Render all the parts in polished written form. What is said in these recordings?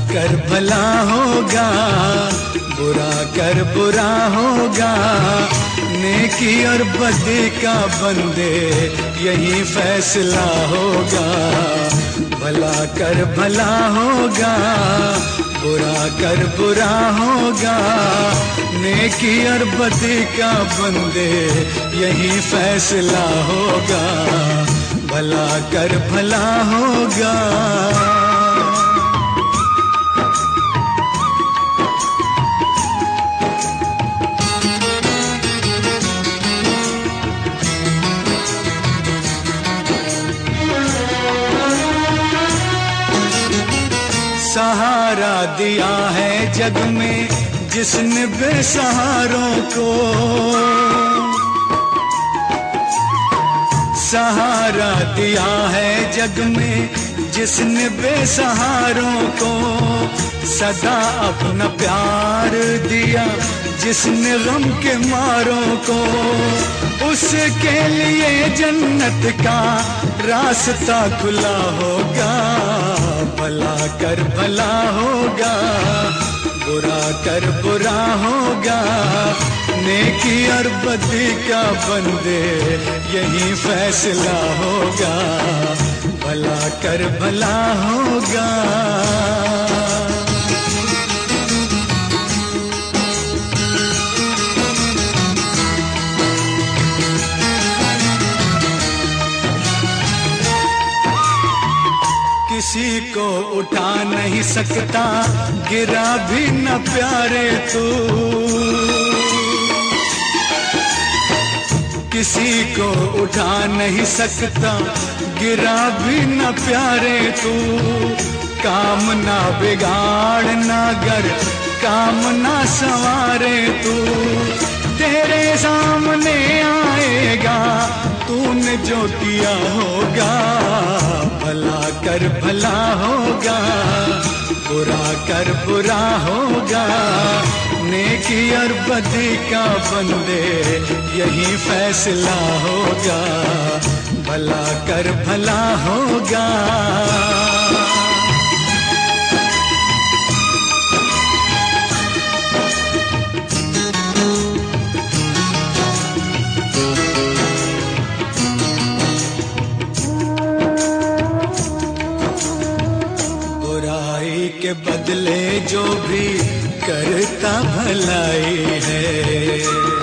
कर भला होगा, बुरा कर बुरा होगा। नेकी और बदी का बंदे यही फैसला होगा। भला कर भला होगा, बुरा कर बुरा होगा। नेकी और बदी का बंदे यही फैसला होगा। भला कर भला होगा। सहारा दिया है जग में जिसने बेसहारों को, सहारा दिया है जग में जिसने बेसहारों को। सदा अपना प्यार दिया जिसने गम के मारों को। उसके लिए जन्नत का रास्ता खुला होगा। भला कर भला होगा, बुरा कर बुरा होगा। नेकी और बदी का बंदे यही फैसला होगा। भला कर भला होगा। किसी को उठा नहीं सकता, गिरा भी न प्यारे तू। किसी को उठा नहीं सकता, गिरा भी न प्यारे तू। काम ना बिगाड़ ना गर, काम ना संवारे तू। तेरे सामने आएगा तूने जो किया होगा। भला कर भला होगा, बुरा कर बुरा होगा। नेकी और बदी का बंदे यही फैसला होगा। भला कर भला होगा। के बदले जो भी करता भलाई है,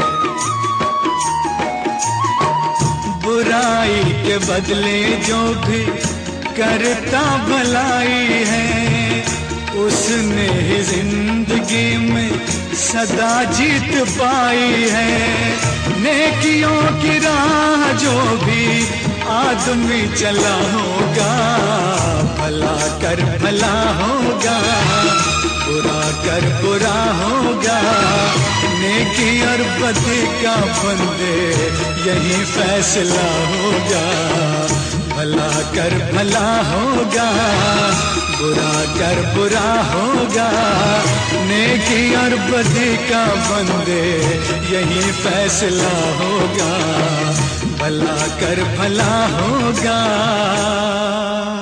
बुराई के बदले जो भी करता भलाई है। उसने ही जिंदगी में सदा जीत पाई है। नेकियों की राह जो भी आदमी चला होगा। भला कर भला होगा, बुरा कर बुरा होगा। नेकी और बदी का बंदे यही फैसला होगा। भला कर भला होगा, बुरा कर बुरा होगा। नेकी और बदी का बंदे यही फैसला होगा। भला कर भला होगा।